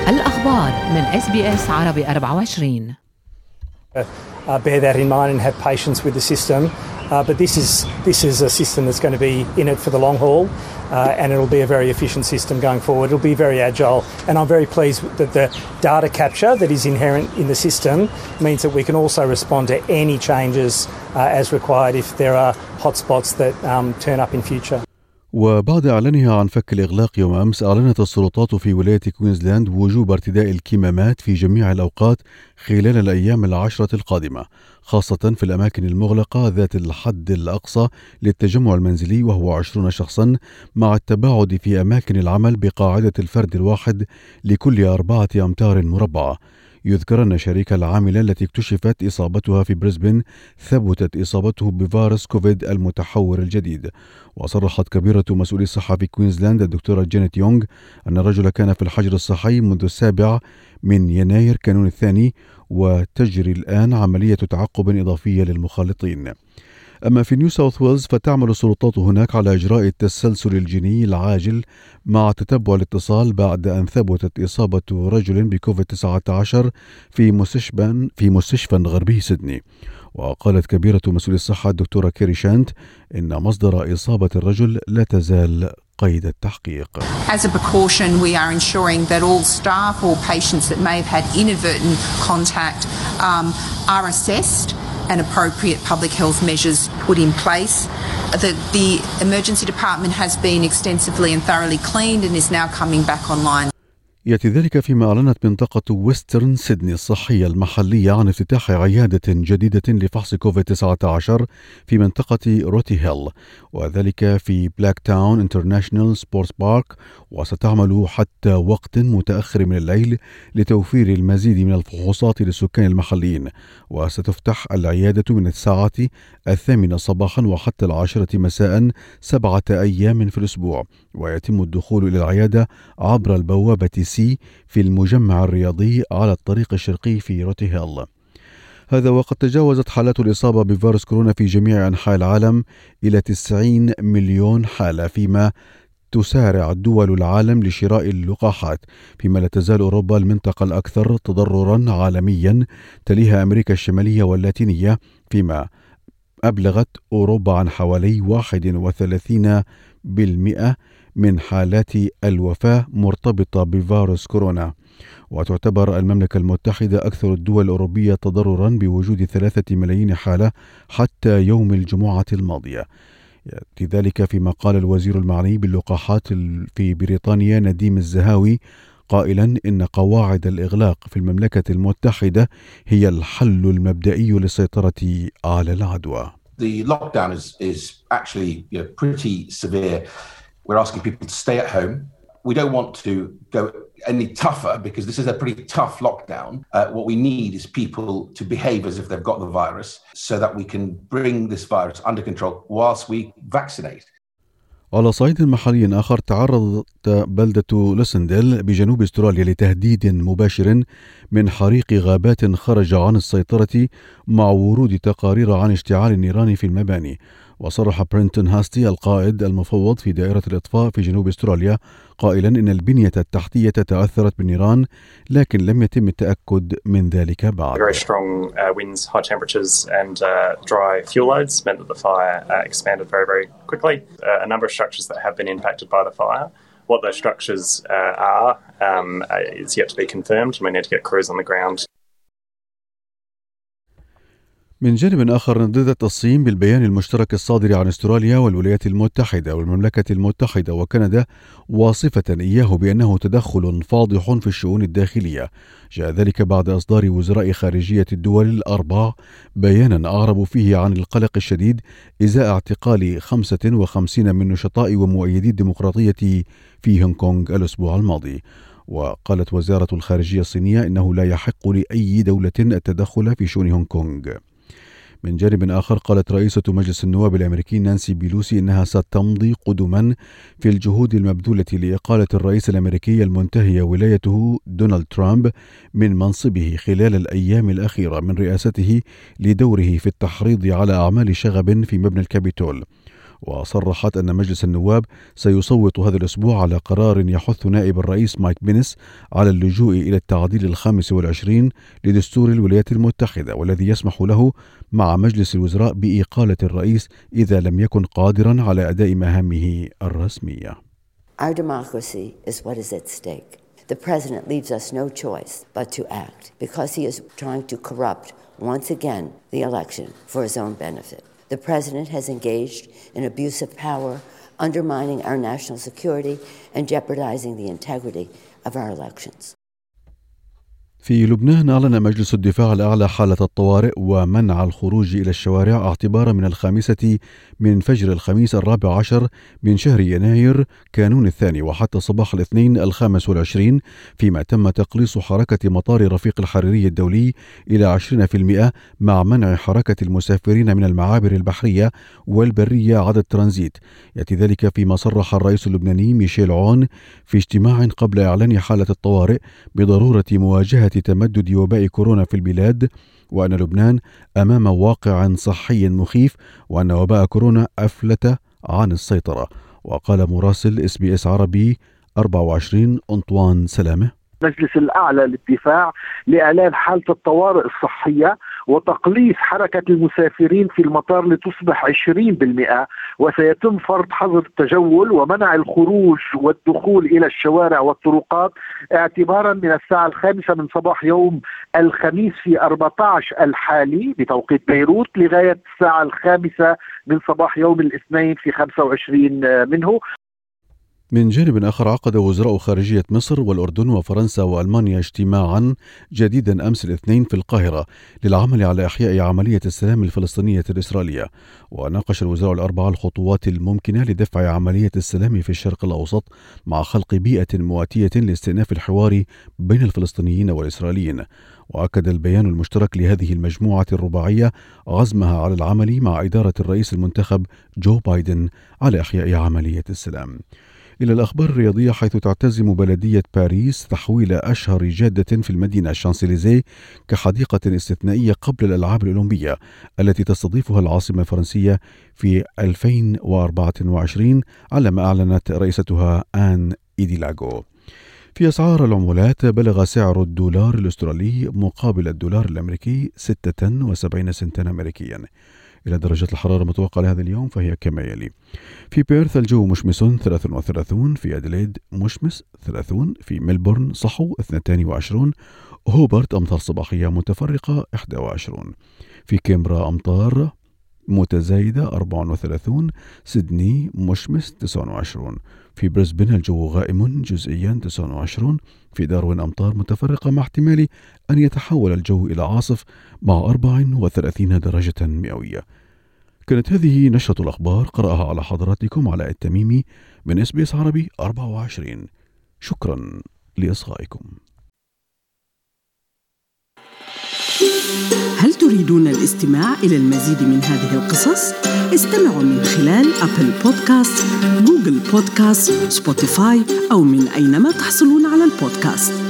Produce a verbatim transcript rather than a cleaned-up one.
الأخبار من إس بي إس عربي أربعة وعشرين. Uh, bear that in mind and have patience with the system. Uh, but this is this is a system that's going to be in it for the long haul, uh, and it'll be a very efficient system going forward. It'll be very agile, and I'm very pleased that the data capture that is inherent in the system means that we can also respond to any changes uh, as required if there are hotspots that um, turn up in future. وبعد إعلانها عن فك الإغلاق يوم أمس، أعلنت السلطات في ولاية كوينزلاند وجوب ارتداء الكمامات في جميع الأوقات خلال الأيام العشرة القادمة، خاصة في الأماكن المغلقة ذات الحد الأقصى للتجمع المنزلي وهو عشرين شخصا، مع التباعد في أماكن العمل بقاعدة الفرد الواحد لكل أربعة أمتار مربعة. يذكر أن شريك العاملة التي اكتشفت إصابتها في بريسبن ثبتت إصابته بفيروس كوفيد المتحور الجديد. وصرحت كبيرة مسؤولي الصحة في كوينزلاند الدكتورة جينيت يونغ أن الرجل كان في الحجر الصحي منذ السابع من يناير كانون الثاني، وتجري الآن عملية تعقب إضافية للمخالطين. أما في نيو ساوث ويلز فتعمل السلطات هناك على إجراء التسلسل الجيني العاجل مع تتبع الاتصال بعد أن ثبتت إصابة رجل بكوفيد تسعة عشر في مستشفى في مستشفى غربي سيدني. وقالت كبيرة مسؤولي الصحة الدكتورة كيري شانت إن مصدر إصابة الرجل لا تزال قيد التحقيق. As a precaution, we are ensuring that all staff or patients that may have had inadvertent contact um, are assessed and appropriate public health measures put in place. The, the emergency department has been extensively and thoroughly cleaned and is now coming back online. يأتي ذلك فيما أعلنت منطقة ويسترن سيدني الصحية المحلية عن افتتاح عيادة جديدة لفحص كوفيد تسعة عشر في منطقة روتي هيل، وذلك في بلاك تاون انترناشنال سبورتس بارك، وستعمل حتى وقت متأخر من الليل لتوفير المزيد من الفحوصات للسكان المحليين. وستفتح العيادة من الساعة الثامنة صباحا وحتى العاشرة مساء سبعة أيام في الأسبوع، ويتم الدخول إلى العيادة عبر البوابة سي في المجمع الرياضي على الطريق الشرقي في روتي هيل. هذا وقد تجاوزت حالات الإصابة بفيروس كورونا في جميع أنحاء العالم إلى تسعين مليون حالة، فيما تسارع دول العالم لشراء اللقاحات، فيما لا تزال أوروبا المنطقة الأكثر تضررا عالميا، تليها أمريكا الشمالية واللاتينية، فيما أبلغت أوروبا عن حوالي واحد وثلاثين بالمئة من حالات الوفاة مرتبطة بفيروس كورونا. وتعتبر المملكة المتحدة أكثر الدول الأوروبية تضررا بوجود ثلاثة ملايين حالة حتى يوم الجمعة الماضية. يأتي ذلك فيما قال الوزير المعني باللقاحات في بريطانيا نديم الزهاوي قائلا إن قواعد الإغلاق في المملكة المتحدة هي الحل المبدئي للسيطرة على العدوى. The lockdown is, is actually you know, pretty severe. We're asking people to stay at home. We don't want to go any tougher because this is a pretty tough lockdown. Uh, what we need is people to behave as if they've got the virus so that we can bring this virus under control whilst we vaccinate. على صعيد محلي آخر، تعرضت بلدة لوسنديل بجنوب استراليا لتهديد مباشر من حريق غابات خرج عن السيطرة مع ورود تقارير عن اشتعال النيران في المباني. وصرح برينتون هاستي القائد المفوض في دائرة الإطفاء في جنوب استراليا قائلا إن البنية التحتية تأثرت بالنيران، لكن لم يتم التأكد من ذلك بعد. Very strong uh, winds, high temperatures and uh, dry fuel loads meant that the fire uh, expanded very, very quickly. Uh, a number of structures that have been impacted by the fire. What those structures uh, are um, is yet to be confirmed, and we need to get crews on the ground. من جانب آخر، نددت الصين بالبيان المشترك الصادر عن استراليا والولايات المتحدة والمملكة المتحدة وكندا واصفة إياه بأنه تدخل فاضح في الشؤون الداخلية. جاء ذلك بعد إصدار وزراء خارجية الدول الأربع بيانا أعربوا فيه عن القلق الشديد إزاء اعتقال خمسة وخمسين من نشطاء ومؤيدي الديمقراطية في هونغ كونغ الأسبوع الماضي. وقالت وزارة الخارجية الصينية إنه لا يحق لأي دولة التدخل في شؤون هونغ كونغ. من جانب آخر، قالت رئيسة مجلس النواب الأمريكي نانسي بيلوسي إنها ستمضي قدما في الجهود المبذولة لإقالة الرئيس الأمريكي المنتهي ولايته دونالد ترامب من منصبه خلال الأيام الأخيرة من رئاسته لدوره في التحريض على أعمال شغب في مبنى الكابيتول. وصرحت أن مجلس النواب سيصوت هذا الأسبوع على قرار يحث نائب الرئيس مايك بينس على اللجوء إلى التعديل الخامس والعشرين لدستور الولايات المتحدة، والذي يسمح له مع مجلس الوزراء بإقالة الرئيس إذا لم يكن قادرا على أداء مهامه الرسمية. Our democracy is what is at stake. The president leaves us no choice but to act because he is trying to corrupt once again the election for his own benefit. The president has engaged in abuse of power, undermining our national security and jeopardizing the integrity of our elections. في لبنان أعلن مجلس الدفاع الأعلى حالة الطوارئ ومنع الخروج إلى الشوارع اعتبارا من الخامسة من فجر الخميس الرابع عشر من شهر يناير كانون الثاني وحتى صباح الاثنين الخامس والعشرين، فيما تم تقليص حركة مطار رفيق الحريري الدولي إلى عشرين بالمئة مع منع حركة المسافرين من المعابر البحرية والبرية عدد ترانزيت. يأتي ذلك فيما صرح الرئيس اللبناني ميشيل عون في اجتماع قبل إعلان حالة الطوارئ بضرورة مواجهة تمدد وباء كورونا في البلاد، وأن لبنان أمام واقع صحي مخيف، وأن وباء كورونا أفلت عن السيطرة. وقال مراسل اس بي اس عربي أربعة وعشرين أنطوان سلامة: المجلس الأعلى للدفاع لإعلان حالة الطوارئ الصحية وتقليص حركة المسافرين في المطار لتصبح عشرين بالمئة، وسيتم فرض حظر التجول ومنع الخروج والدخول إلى الشوارع والطرقات اعتبارا من الساعة الخامسة من صباح يوم الخميس في أربعة عشر الحالي بتوقيت بيروت لغاية الساعة الخامسة من صباح يوم الاثنين في خمسة وعشرين منه. من جانب آخر، عقد وزراء خارجية مصر والأردن وفرنسا وألمانيا اجتماعا جديدا أمس الاثنين في القاهرة للعمل على إحياء عملية السلام الفلسطينية الإسرائيلية. وناقش الوزراء الأربعة الخطوات الممكنة لدفع عملية السلام في الشرق الأوسط مع خلق بيئة مواتية لاستئناف الحوار بين الفلسطينيين والإسرائيليين. وأكد البيان المشترك لهذه المجموعة الرباعية عزمها على العمل مع إدارة الرئيس المنتخب جو بايدن على إحياء عملية السلام. إلى الأخبار الرياضية، حيث تعتزم بلدية باريس تحويل أشهر جادة في المدينة الشانسليزيه كحديقة استثنائية قبل الألعاب الأولمبية التي تستضيفها العاصمة الفرنسية في ألفين وأربعة وعشرين، على ما أعلنت رئيستها آن إيديلاغو. في أسعار العملات، بلغ سعر الدولار الأسترالي مقابل الدولار الأمريكي ستة وسبعين سنتا أمريكيا. إلى درجة الحرارة المتوقعة لهذا اليوم فهي كما يلي: في بيرث الجو مشمس ثلاثة وثلاثين، في أديليد مشمس ثلاثين، في ملبورن صحو اثنين وعشرين، هوبرت أمطار صباحية متفرقة واحد وعشرين، في كامبرا أمطار متزايدة أربعة وثلاثين، سيدني مشمس تسعة وعشرين، في بريسبن الجو غائم جزئيا تسعة وعشرين، في داروين أمطار متفرقة مع احتمال أن يتحول الجو إلى عاصف مع أربعة وثلاثين درجة مئوية. كانت هذه نشرة الأخبار، قرأها على حضراتكم علاء التميمي من اس بي اس عربي أربعة وعشرين. شكرا لإصغائكم. هل تريدون الاستماع إلى المزيد من هذه القصص؟ استمعوا من خلال أبل بودكاست، جوجل بودكاست، سبوتيفاي أو من أينما تحصلون على البودكاست.